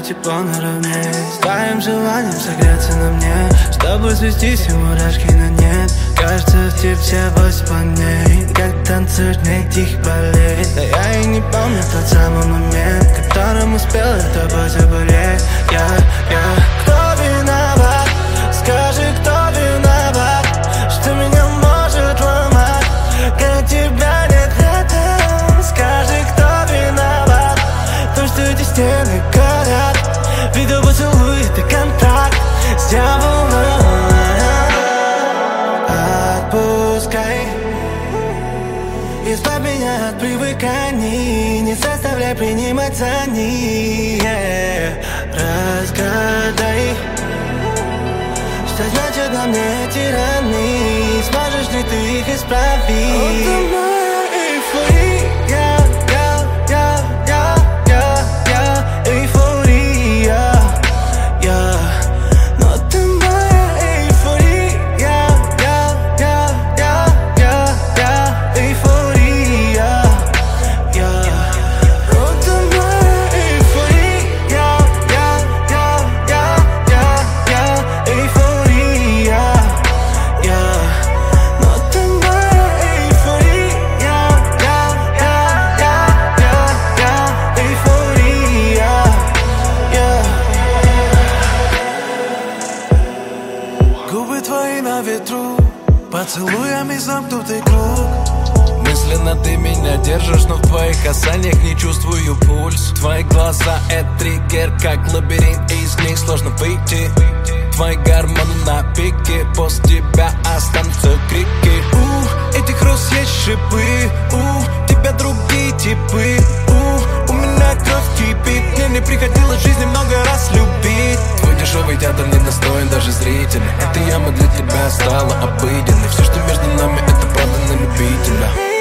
тепло наравне. С твоим желанием согреться на мне, чтобы свести все мурашки на нет. Кажется, в тебе все 8 планет, как танцуешь мне тихо болит. Да я и не помню тот самый момент, которым успел я тобой заболеть. Кто виноват? Скажи, кто виноват, что меня может ломать, когда тебя нет рядом? Скажи, кто виноват, то, что эти стены горят, видео поцелуй — это контракт с дьяволом. Отпускай, избавь меня от привыканий, не заставляй принимать за них. Разгадай, что значит на мне эти раны, сможешь ли ты их исправить? Это моя эйфория, эйфория, но ты моя эйфория, эйфория, но ты моя эйфория, эйфория, но ты моя эйфория, эйфория. Губы твои на ветру, поцелуями замкнутый круг. Мысленно ты меня держишь, но в твоих касаниях не чувствую пульс. Твои глаза — это триггер, как лабиринт, из них сложно выйти. Твои гормоны на пике, после тебя останутся крики. Этих роз есть шипы, тебя другие типы. У меня кровь кипит, мне не приходилось в жизни много раз любить. Твой дешевый театр не достоин даже зрителя. Эта яма для тебя стала обыденной. Все, что между нами, это правда на любителя.